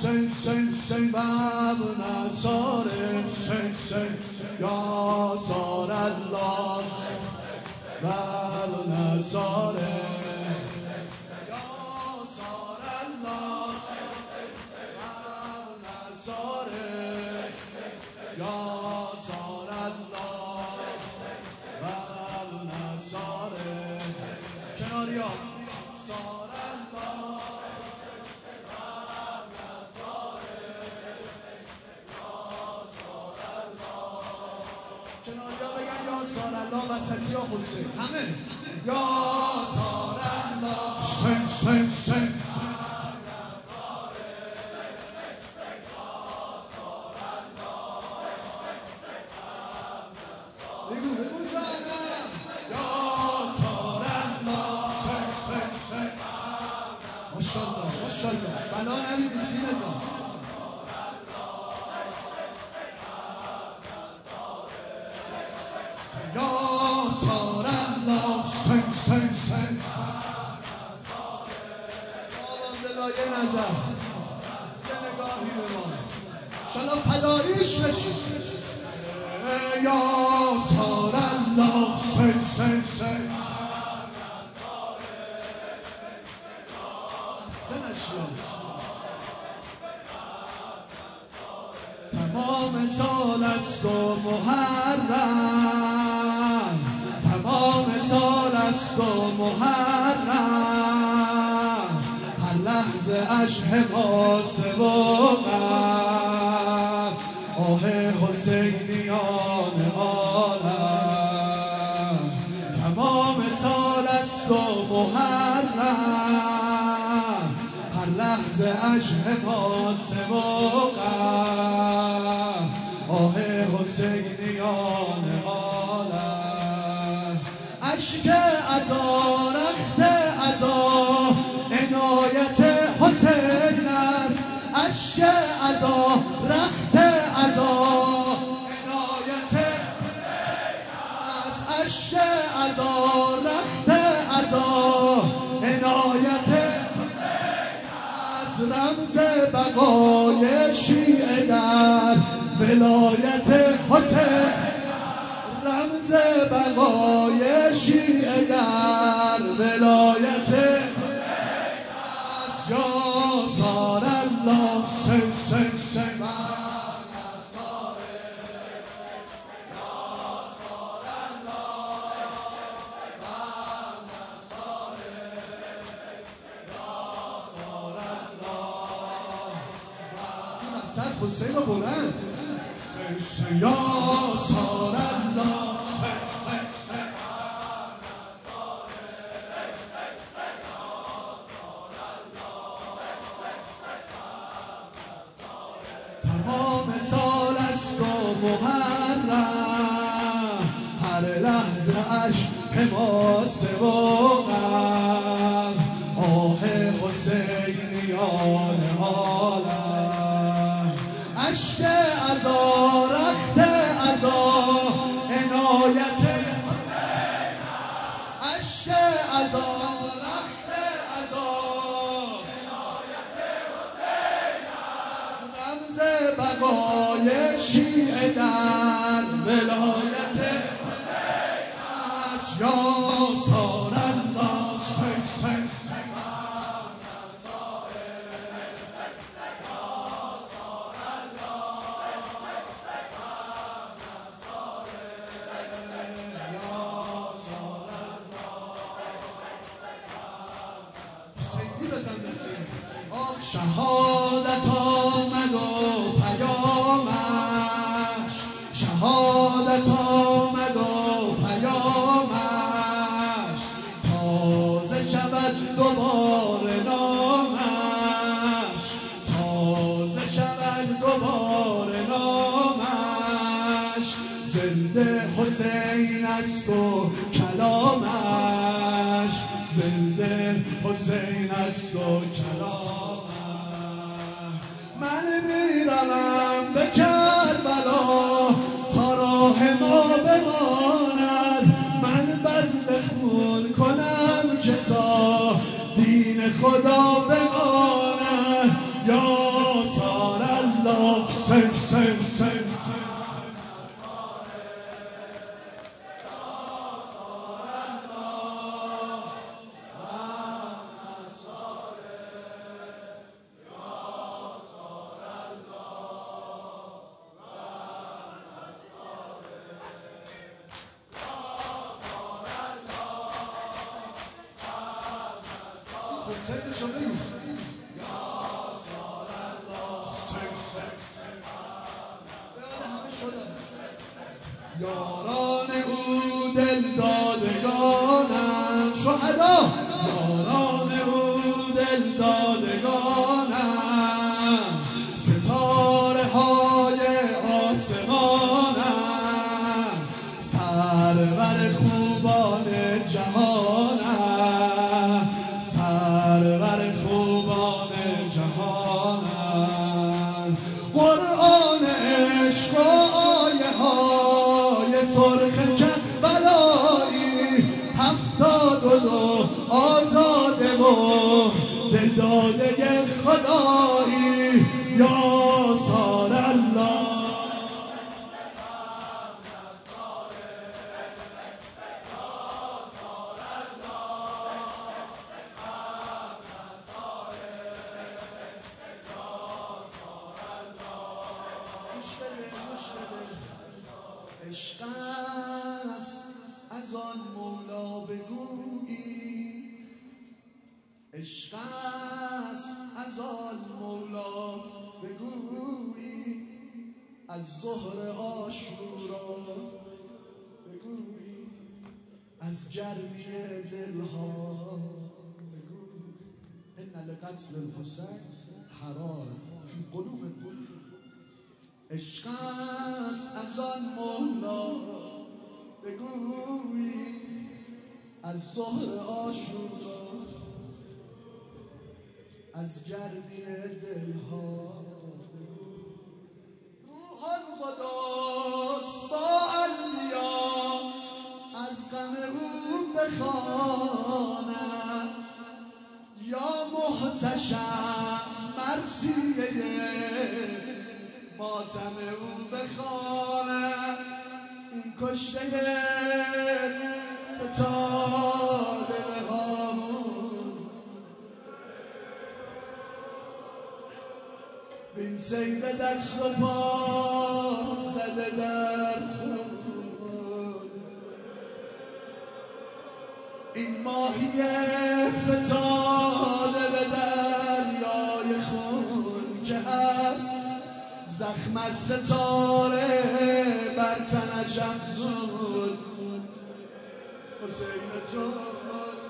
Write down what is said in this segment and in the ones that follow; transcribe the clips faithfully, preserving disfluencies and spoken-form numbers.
حسین حسین حسین باب نصار حسین حسین یا صار الله باب نصار یا صار الله باب نصار یا صار الله باب نصار کناریا صار الله کناریا بگن یا صار الله وسطی ها حسین همه یا صار الله حسین حسین حسین بگو بگو جانم یا صار الله حسین حسین حسین ماشاءالله ماشاءالله بلا نمیدی سینه زن یا صار الله حسین حسین حسین بابام دلایه نظر یه نگاهی به ما شالا فداییش بشی یا صار الله حسین حسین حسین تمام سال است و محرم تمام سال است و محرم هر لحظه اش حماسه و غم آه حسینیان عالم تمام سال است و محرم هر لحظه اش حماسه و غم آه حسینیان عالم اشک عزا رخت عزا عنایت حسین است اشک عزا رخت عزا عنایت است اشک عزا رخت عزا عنایت رمز بقای شیعه در ولایت حسین رمز بقای شیعه در ولایت یا صار الله حسین حسین حسین سر حسین رو بلند یا صار الله تمام سال است و محرم هر لحظه اش حماسه و غم آه حسینیان عالم اشک عزا رخت عزا عنایت حسین اشک عزا رخت عزا عنایت حسین از رمز بقای شیعه در ولایت حسین است یا صار الله حسین حسین شهادت آمد و پیامش شهادت آمد و پیامش تازه شود دوباره نامش تازه شود دوباره نامش زنده حسین است و کلامش زنده حسین است و کلامش من میروم به کربلا تا راه ما بماند من بذل خون کنم که تا دین خدا بماند یا سید شده ای یا سال الله یاد همه شدن یاران او دل دادگانم شهدا یاران او دل دادگانم ستاره های آسمانم سرور خوبان جهانم سرور خوبان جهانم قرآن عشق و آیه های سرخ کربلایی هفتاد و دو آزاده و دلداده خدایی یا سال الله عشق است از آن مولا بگویی عشق است از آن مولا بگویی از ظهر عاشورا بگویی از گرمی دلها بگویی ان لقتل الحسین حرارت فی قلوب القلوب عشق است از آن مولا بگویی از ظهر عاشورا از گرمی دلها روح القدس با انبیا از غم او بخوانم یا محتشم مرثیه ماتم او بخوانم این کشته فتاده به هامون این سید دست و پا زده در خون این ماهی فتاده به دریای خون که هست زخم از ستاره بر تنش افزود حسین توست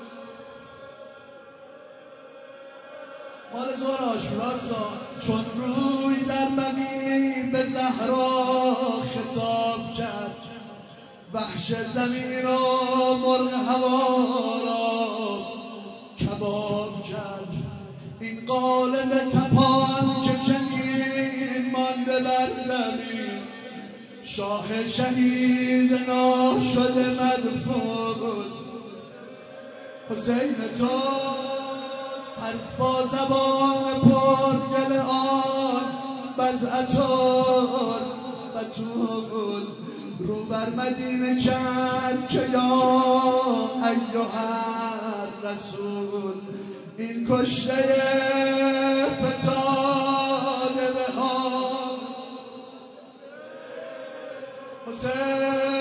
مال زور آشوراستا چون روی در بمی به زهرا خطاب کرد وحش زمین و مرغ هوا را کباب کرد این قالب تپان که چنین مانده بر زمین شاه شهید ناشده مدفون حسین توست پس با زبان پرگل آن بزعتون بتون رو بر مدینه کرد که یا ایها الرسول این کشته فتاده به ها حسین